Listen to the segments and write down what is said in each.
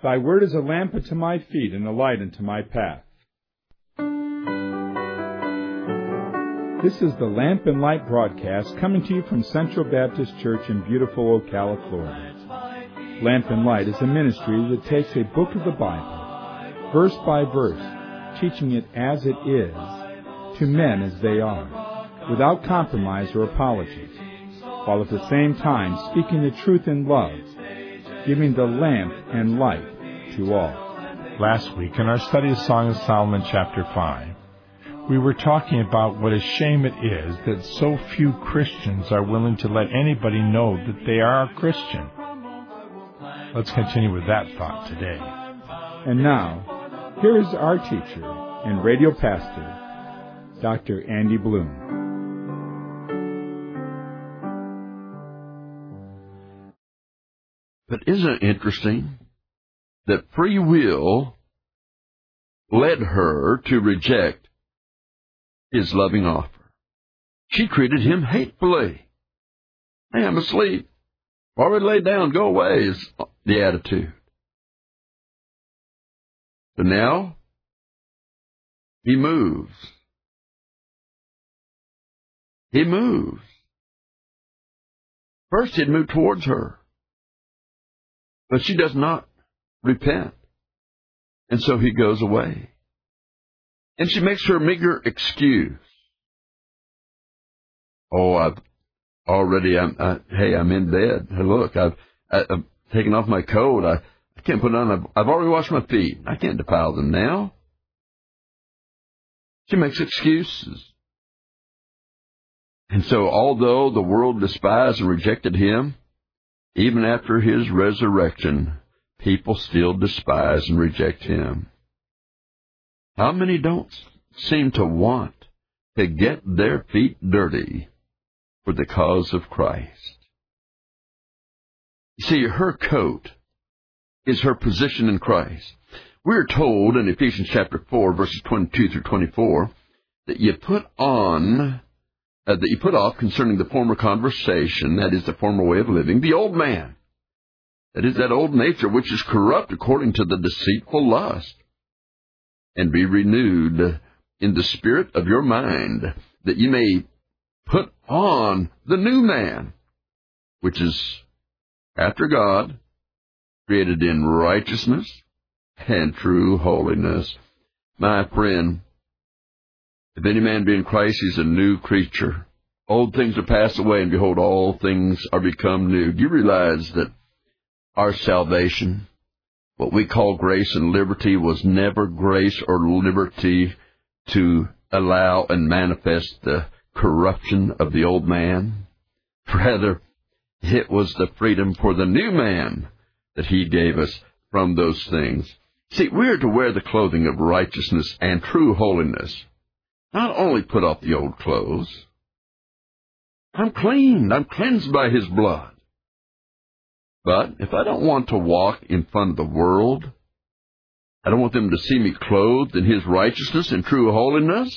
Thy word is a lamp unto my feet and a light unto my path. This is the Lamp and Light broadcast coming to you from Central Baptist Church in beautiful Ocala, Florida. Lamp and Light is a ministry that takes a book of the Bible, verse by verse, teaching it as it is, to men as they are, without compromise or apology, while at the same time speaking the truth in love, giving the lamp and light to all. Last week, in our study of Song of Solomon, chapter 5, we were talking about what a shame it is that so few Christians are willing to let anybody know that they are a Christian. Let's continue with that thought today. And now, here is our teacher and radio pastor, Dr. Andy Bloom. But isn't it interesting that free will led her to reject his loving offer? She treated him hatefully. Hey, I'm asleep. Already laid down, go away, is the attitude. But now, he moves. He moves. First, he'd moved towards her. But she does not repent. And so he goes away. And she makes her meager excuse. Oh, I'm in bed. Look, I've taken off my coat. I can't put it on. I've already washed my feet. I can't defile them now. She makes excuses. And so, although the world despised and rejected him, even after his resurrection, people still despise and reject him. How many don't seem to want to get their feet dirty for the cause of Christ? You see, her coat is her position in Christ. We're told in Ephesians chapter 4, verses 22 through 24, that you put off concerning the former conversation, that is the former way of living, the old man. That is that old nature which is corrupt according to the deceitful lust. And be renewed in the spirit of your mind, that you may put on the new man, which is after God, created in righteousness and true holiness. My friend, if any man be in Christ, he's a new creature. Old things are passed away, and behold, all things are become new. Do you realize that our salvation, what we call grace and liberty, was never grace or liberty to allow and manifest the corruption of the old man? Rather, it was the freedom for the new man that he gave us from those things. See, we are to wear the clothing of righteousness and true holiness. Not only put off the old clothes. I'm clean. I'm cleansed by his blood. But if I don't want to walk in front of the world, I don't want them to see me clothed in his righteousness and true holiness,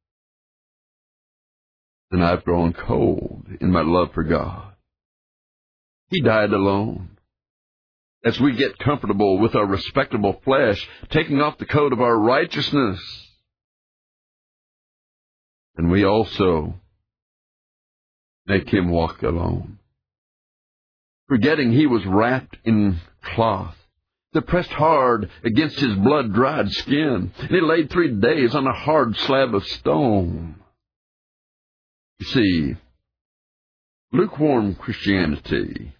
then I've grown cold in my love for God. He died alone. As we get comfortable with our respectable flesh, taking off the coat of our righteousness, and we also make him walk alone, forgetting he was wrapped in cloth that pressed hard against his blood-dried skin. And he laid 3 days on a hard slab of stone. You see, lukewarm Christianity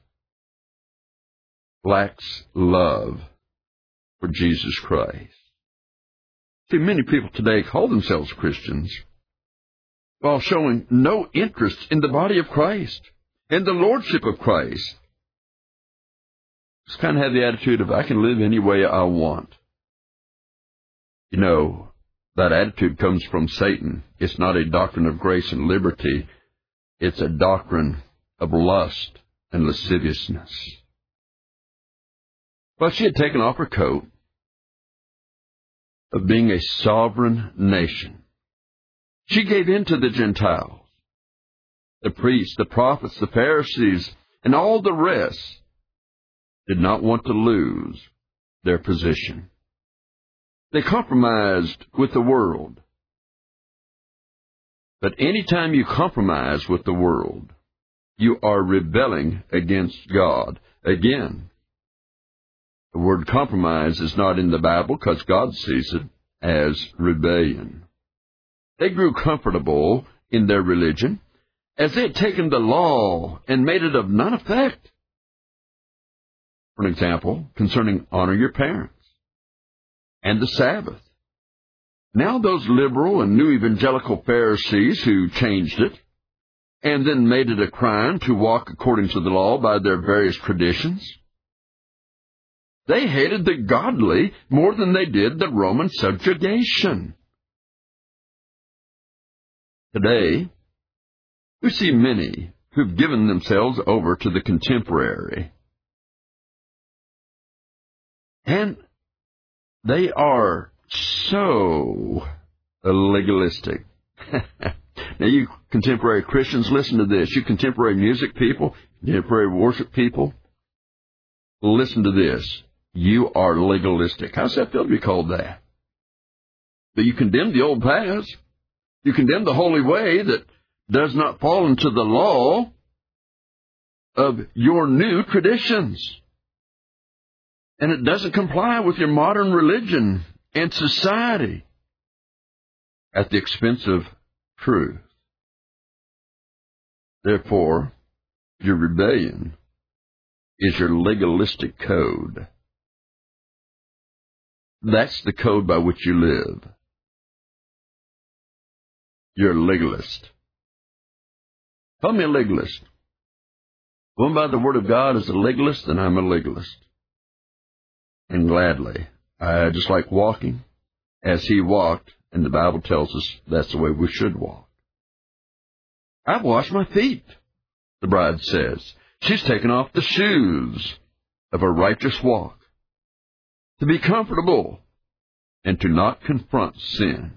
lacks love for Jesus Christ. See, many people today call themselves Christians while showing no interest in the body of Christ and the lordship of Christ. Just kind of have the attitude of, I can live any way I want. You know, that attitude comes from Satan. It's not a doctrine of grace and liberty. It's a doctrine of lust and lasciviousness. Well, she had taken off her coat of being a sovereign nation. She gave in to the Gentiles, the priests, the prophets, the Pharisees, and all the rest did not want to lose their position. They compromised with the world. But any time you compromise with the world, you are rebelling against God. Again, the word compromise is not in the Bible because God sees it as rebellion. They grew comfortable in their religion as they had taken the law and made it of none effect. For an example, concerning honor your parents and the Sabbath. Now those liberal and new evangelical Pharisees who changed it and then made it a crime to walk according to the law by their various traditions, they hated the godly more than they did the Roman subjugation. Today, we see many who've given themselves over to the contemporary. And they are so legalistic. Now, you contemporary Christians, listen to this. You contemporary music people, contemporary worship people, listen to this. You are legalistic. How's that feel to be called that? But you condemn the old paths. You condemn the holy way that does not fall into the law of your new traditions. And it doesn't comply with your modern religion and society at the expense of truth. Therefore, your rebellion is your legalistic code. That's the code by which you live. You're a legalist. Call me a legalist. Going by the Word of God as a legalist, then I'm a legalist. And gladly. I just like walking as He walked, and the Bible tells us that's the way we should walk. I've washed my feet, the bride says. She's taken off the shoes of a righteous walk to be comfortable and to not confront sin.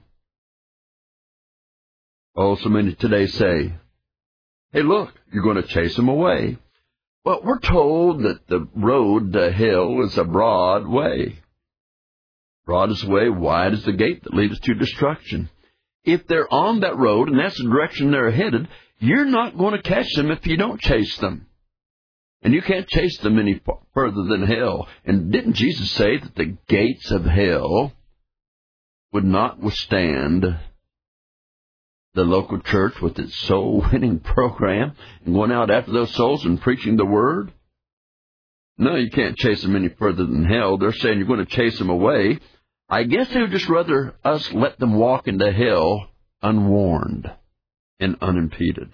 Oh, so many today say, hey, look, you're going to chase them away. Well, we're told that the road to hell is a broad way. Broad is the way, wide is the gate that leads to destruction. If they're on that road and that's the direction they're headed, you're not going to catch them if you don't chase them. And you can't chase them any further than hell. And didn't Jesus say that the gates of hell would not withstand the local church with its soul-winning program and going out after those souls and preaching the Word? No, you can't chase them any further than hell. They're saying you're going to chase them away. I guess they would just rather us let them walk into hell unwarned and unimpeded.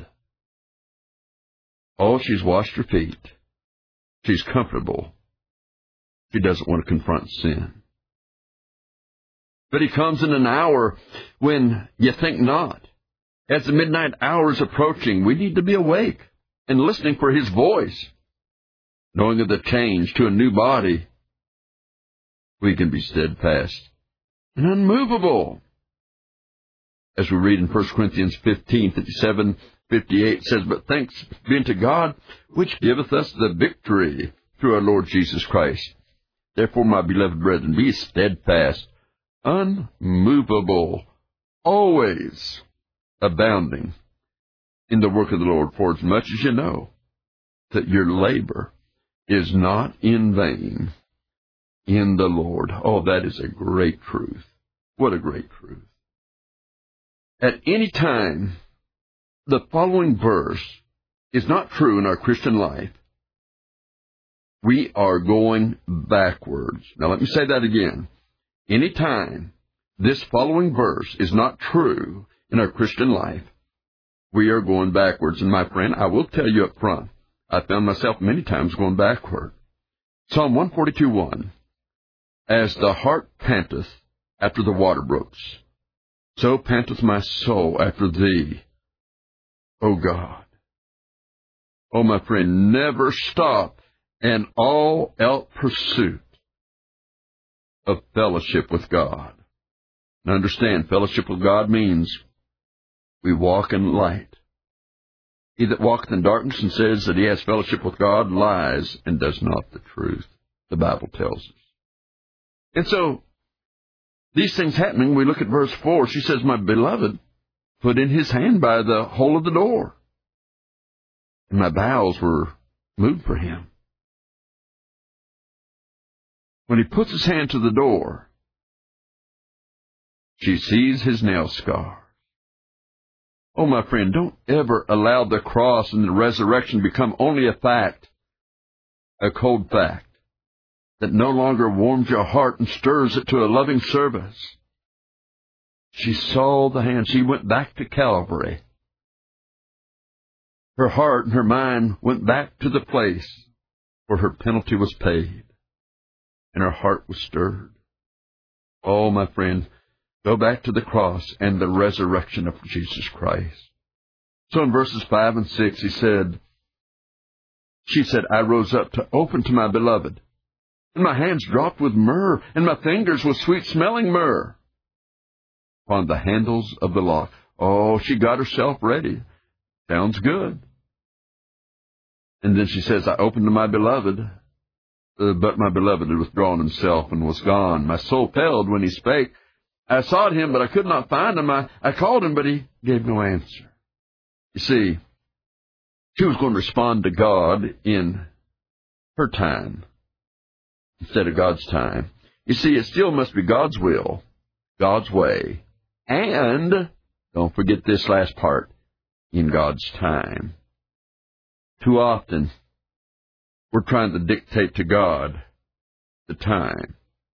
Oh, she's washed her feet. She's comfortable. She doesn't want to confront sin. But He comes in an hour when you think not. As the midnight hour is approaching, we need to be awake and listening for His voice. Knowing of the change to a new body, we can be steadfast and unmovable. As we read in 1 Corinthians 15, 57, 58, it says, But thanks be unto God, which giveth us the victory through our Lord Jesus Christ. Therefore, my beloved brethren, be steadfast, unmovable, always abounding in the work of the Lord, for as much as you know that your labor is not in vain in the Lord. Oh, that is a great truth. What a great truth. At any time, the following verse is not true in our Christian life, we are going backwards. Now, let me say that again. Any time this following verse is not true in our Christian life, we are going backwards. And my friend, I will tell you up front, I found myself many times going backward. Psalm 142:1, As the hart panteth after the water brooks, so panteth my soul after Thee, O God. Oh, my friend, never stop an all-out pursuit of fellowship with God. Now understand, fellowship with God means we walk in light. He that walketh in darkness and says that he has fellowship with God lies and does not the truth, the Bible tells us. And so, these things happening, we look at verse 4. She says, my beloved put in his hand by the hole of the door, and my bowels were moved for him. When he puts his hand to the door, she sees his nail scar. Oh, my friend, don't ever allow the cross and the resurrection become only a fact, a cold fact, that no longer warms your heart and stirs it to a loving service. She saw the hand. She went back to Calvary. Her heart and her mind went back to the place where her penalty was paid, and her heart was stirred. Oh, my friend, go back to the cross and the resurrection of Jesus Christ. So in verses 5 and 6, she said, I rose up to open to my beloved, and my hands dropped with myrrh, and my fingers with sweet-smelling myrrh upon the handles of the lock. Oh, she got herself ready. Sounds good. And then she says, I opened to my beloved, but my beloved had withdrawn himself and was gone. My soul failed when he spake. I sought him, but I could not find him. I called him, but he gave no answer. You see, she was going to respond to God in her time instead of God's time. You see, it still must be God's will, God's way, and, don't forget this last part, in God's time. Too often, we're trying to dictate to God the time.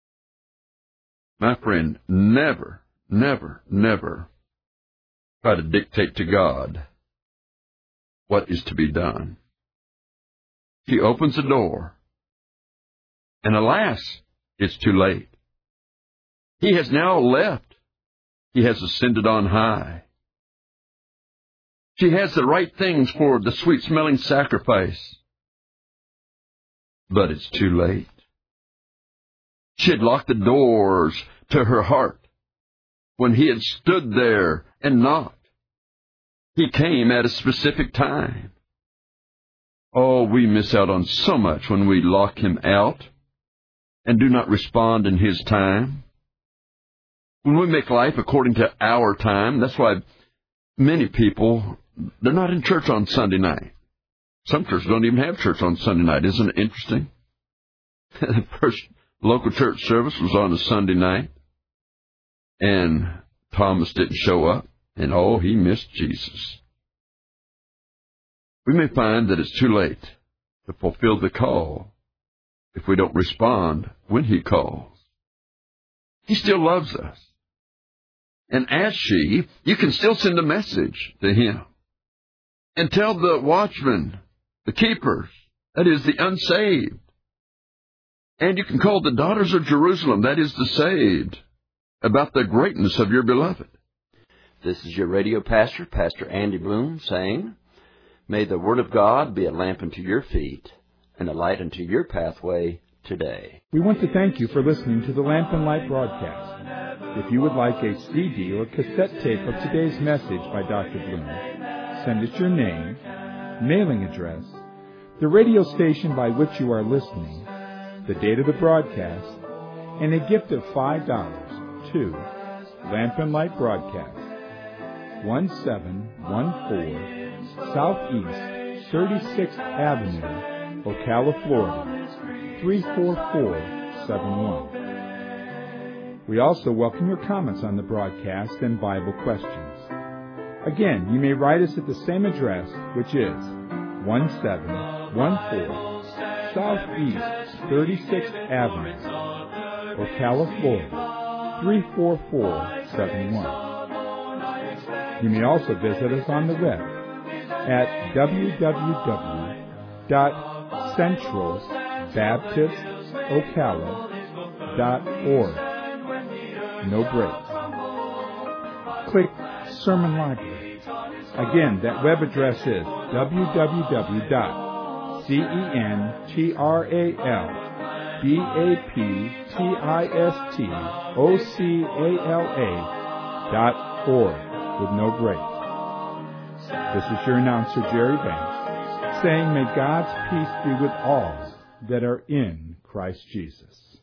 My friend, never, never, never try to dictate to God what is to be done. He opens the door, and alas, it's too late. He has now left. He has ascended on high. She has the right things for the sweet-smelling sacrifice, but it's too late. She had locked the doors to her heart when he had stood there and knocked. He came at a specific time. Oh, we miss out on so much when we lock him out and do not respond in his time. When we make life according to our time, that's why many people, they're not in church on Sunday night. Some churches don't even have church on Sunday night. Isn't it interesting? The first local church service was on a Sunday night, and Thomas didn't show up, and oh, he missed Jesus. We may find that it's too late to fulfill the call if we don't respond when he calls. He still loves us. And as you can still send a message to him and tell the watchmen, the keepers, that is, the unsaved. And you can call the daughters of Jerusalem, that is, the saved, about the greatness of your beloved. This is your radio pastor, Pastor Andy Bloom, saying, may the Word of God be a lamp unto your feet and a light unto your pathway today. We want to thank you for listening to the Lamp and Light broadcast. If you would like a CD or cassette tape of today's message by Dr. Bloom, send us your name, mailing address, the radio station by which you are listening, the date of the broadcast, and a gift of $5 to Lamp and Light Broadcast, 1714 Southeast 36th Avenue, Ocala, Florida, 34471. We also welcome your comments on the broadcast and Bible questions. Again, you may write us at the same address, which is 1714 Southeast 36th Avenue, Ocala, Florida, 34471. You may also visit us on the web at www.centralbaptistocala.org. No breaks. Click Sermon Library. Again, that web address is www.centralbaptistocala.org with no breaks. This is your announcer, Jerry Banks, saying, may God's peace be with all that are in Christ Jesus.